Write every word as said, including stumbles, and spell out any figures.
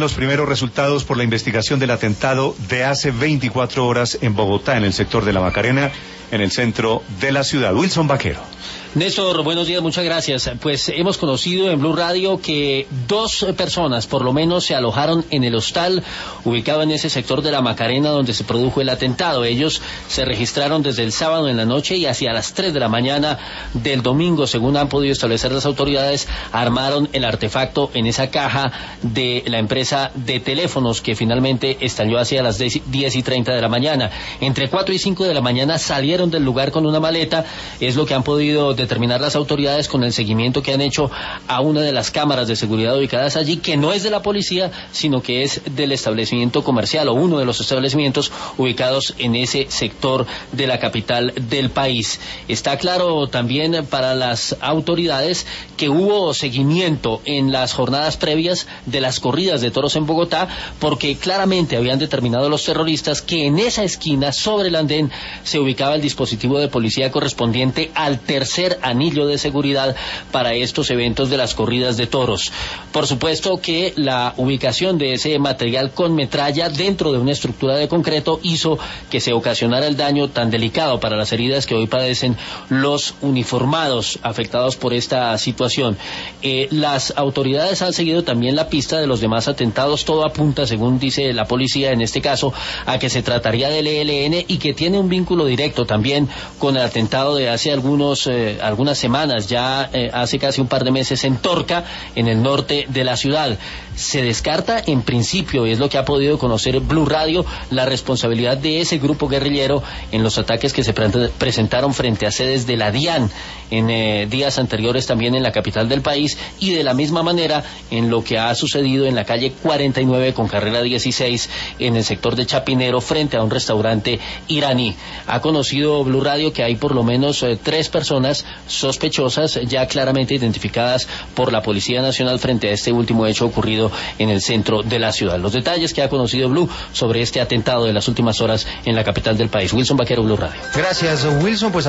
los primeros resultados por la investigación del atentado de hace veinticuatro horas en Bogotá, en el sector de la Macarena, en el centro de la ciudad. Wilson Vaquero. Néstor, buenos días, muchas gracias. Pues hemos conocido en Blue Radio que dos personas por lo menos se alojaron en el hostal ubicado en ese sector de la Macarena donde se produjo el atentado. Ellos se registraron desde el sábado en la noche y hacia las tres de la mañana del domingo, según han podido establecer las autoridades, armaron el artefacto en esa caja de la empresa de teléfonos que finalmente estalló hacia las diez y treinta de la mañana. Entre cuatro y cinco de la mañana salieron del lugar con una maleta, es lo que han podido determinar las autoridades con el seguimiento que han hecho a una de las cámaras de seguridad ubicadas allí, que no es de la policía, sino que es del establecimiento comercial o uno de los establecimientos ubicados en ese sector de la capital del país. Está claro también para las autoridades que hubo seguimiento en las jornadas previas de las corridas de toros en Bogotá, porque claramente habían determinado los terroristas que en esa esquina, sobre el andén, se ubicaba el dispositivo de policía correspondiente al tercer anillo de seguridad para estos eventos de las corridas de toros. Por supuesto que la ubicación de ese material con metralla dentro de una estructura de concreto hizo que se ocasionara el daño tan delicado para las heridas que hoy padecen los uniformados afectados por esta situación. Eh, las autoridades han seguido también la pista de los demás atentados. Todo apunta, según dice la policía en este caso, a que se trataría del E L N y que tiene un vínculo directo también con el atentado de hace algunos eh, algunas semanas, ya eh, hace casi un par de meses en Torca, en el norte de la ciudad. Se descarta en principio, y es lo que ha podido conocer Blue Radio, la responsabilidad de ese grupo guerrillero en los ataques que se pre- presentaron frente a sedes de la DIAN en eh, días anteriores también en la capital del país, y de la misma manera en lo que ha sucedido en la calle cuarenta y nueve con carrera dieciséis en el sector de Chapinero frente a un restaurante iraní. Ha conocido Blue Radio que hay por lo menos eh, tres personas sospechosas ya claramente identificadas por la Policía Nacional frente a este último hecho ocurrido en el centro de la ciudad. Los detalles que ha conocido Blue sobre este atentado de las últimas horas en la capital del país. Wilson Vaquero, Blue Radio. Gracias, Wilson. Pues